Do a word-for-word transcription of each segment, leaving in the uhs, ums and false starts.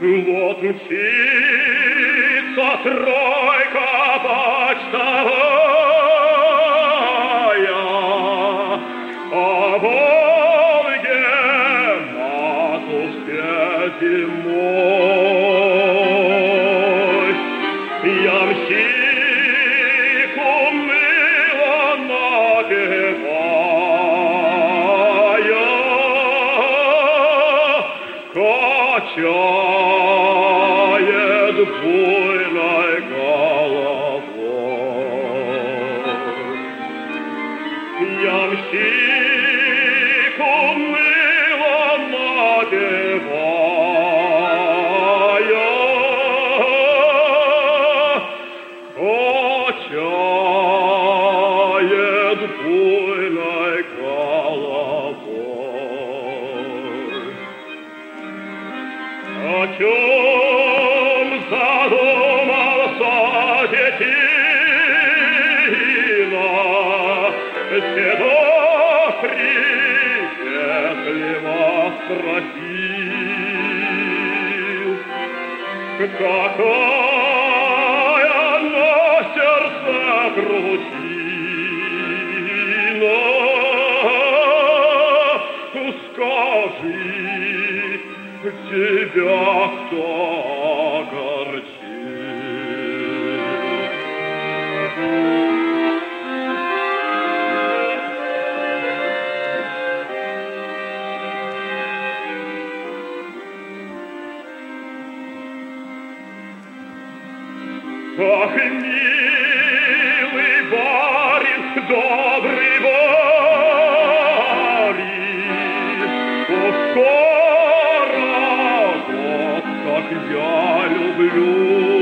Вот мчится тройка почтовая, а Волге матушке зимой. Ямщик уныло напевая, качает буйной головой. Ямщик уныло напевая, качает буйной головой. О чем задумался детина, седок приветливо спросил, какая на сердце грустина, скажи, тебя кто огорчил? Ах, милый барин, добрый барин, скоро вот как я люблю.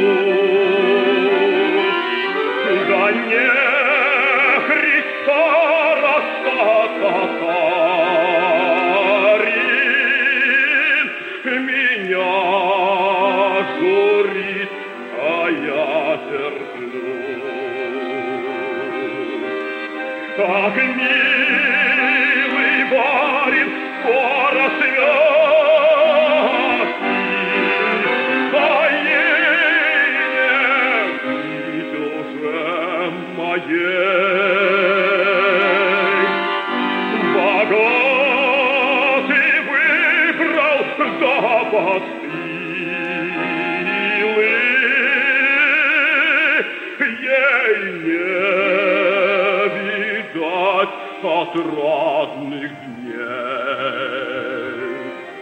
Да не Христа раскатарин, меня журит, а я терплю. Так, милый барин, скоро святый, а ей не быть уже моей. Богатый выбрал за постылы, ей не видать отрадных дней.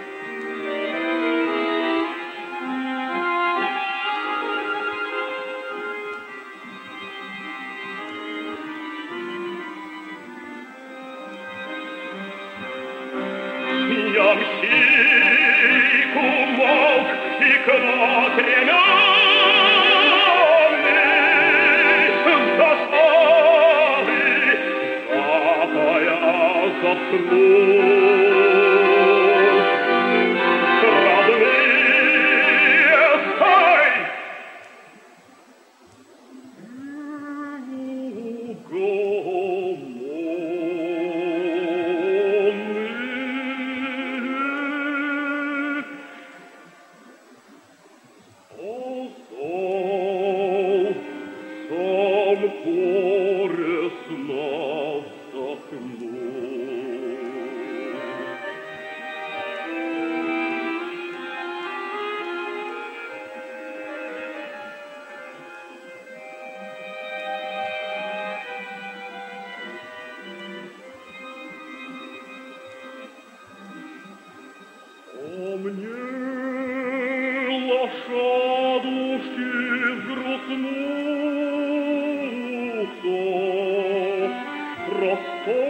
Ямщик умолк и крот ремянный застали, запая за труд. Родные, стой! Мне лошадушки взгрустнутся, простой